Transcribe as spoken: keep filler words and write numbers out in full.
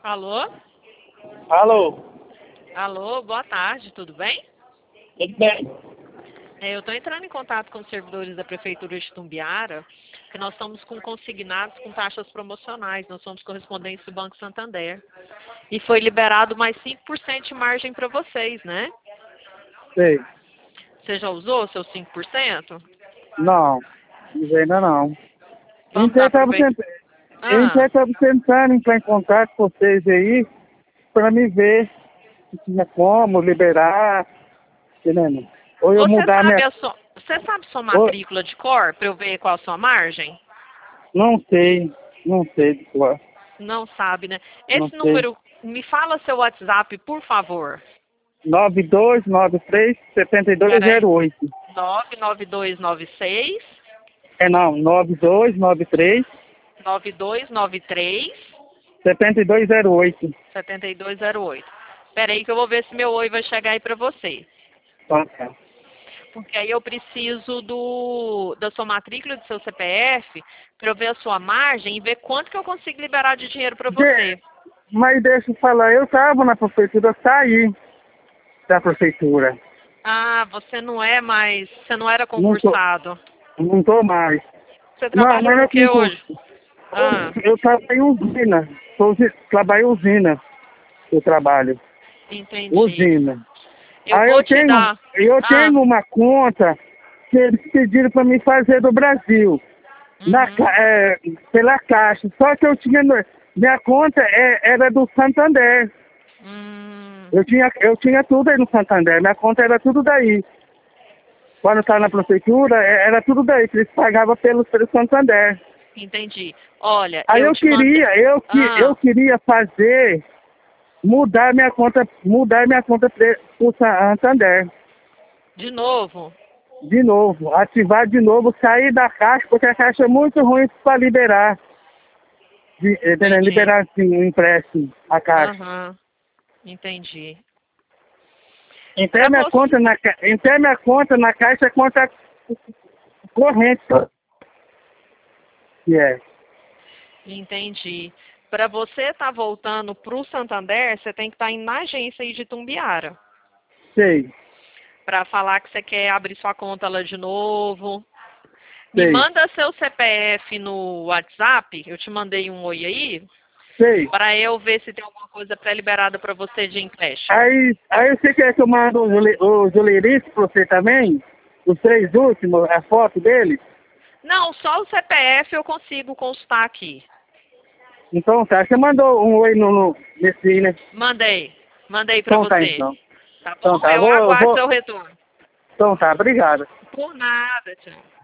Alô? Alô, Alô, boa tarde, tudo bem? tudo bem? É, eu estou entrando em contato com os servidores da Prefeitura de Itumbiara, que nós estamos com consignados com taxas promocionais, nós somos correspondentes do Banco Santander. E foi liberado mais cinco por cento de margem para vocês, né? Sei. Você já usou seus cinco por cento? Não, ainda não. A Vamos gente dar estava aproveita. tentando, a gente Ah, estava tentando entrar em contato com vocês aí para me ver se tinha como liberar, entendendo? Ou eu você mudar sabe minha... a sua, você sabe sua Ou... matrícula de cor para eu ver qual a sua margem? Não sei, não sei de qual, Não sabe, né? não Esse sei. número, me fala seu WhatsApp, por favor. nove dois nove três sete dois Peraí. zero oito. nove nove dois nove seis É não, nove dois nove três nove dois nove três sete dois zero oito. sete dois zero oito. Espera aí que eu vou ver se meu oi vai chegar aí para você. Tá, tá. Porque aí eu preciso do da sua matrícula, do seu C P F, para eu ver a sua margem e ver quanto que eu consigo liberar de dinheiro para De... você. Mas deixa eu falar, eu estava na prefeitura, saí da prefeitura. Ah, você não é mais, você não era Não tô, concursado. não tô mais. Você Não, trabalha mas não com é o que concurso. hoje? Ah, Eu trabalho em usina. Sou usi- Trabalho em usina. Eu trabalho. entendi. Usina. Eu Aí vou eu te tenho, dar. eu Ah, tenho uma conta que eles pediram para me fazer do Brasil. Na, uhum. ca- é, pela Caixa. Só que eu tinha. no- Minha conta é, era do Santander. Hum, Eu tinha, eu tinha tudo aí no Santander. Minha conta era tudo daí. Quando eu estava na prefeitura, é- era tudo daí, que eles pagavam pelo, pelo Santander. entendi. Olha, Aí eu eu te mandei. queria, eu, que, eu Ah, queria fazer, mudar minha conta, mudar minha conta para o Santander. de novo. De novo, ativar de novo, sair da caixa, porque a caixa é muito ruim para liberar, de, eh, Entendi. liberar assim, um empréstimo, a caixa. Aham, entendi. Então a Para minha você. conta na, ca- então a minha conta na caixa é conta corrente. Que é. Entendi. Para você estar voltando para o Santander, você tem que estar na agência aí de Tumbiara. Sei, Para falar que você quer abrir sua conta lá de novo. Me sei, manda seu C P F no WhatsApp. Eu te mandei um oi aí. sei. Para eu ver se tem alguma coisa pré-liberada para você de empréstimo. Aí, aí você quer que eu mando os ole- os oleiristas para você também? Os três últimos, a foto deles? Não, só o C P F eu consigo consultar aqui. Então tá, você mandou um oi no, no, nesse, né? Mandei. Mandei para Então tá, você. então. Tá Então bom? tá, Eu vou, eu aguardo vou. seu retorno. Então tá, obrigado. Por nada, tchau.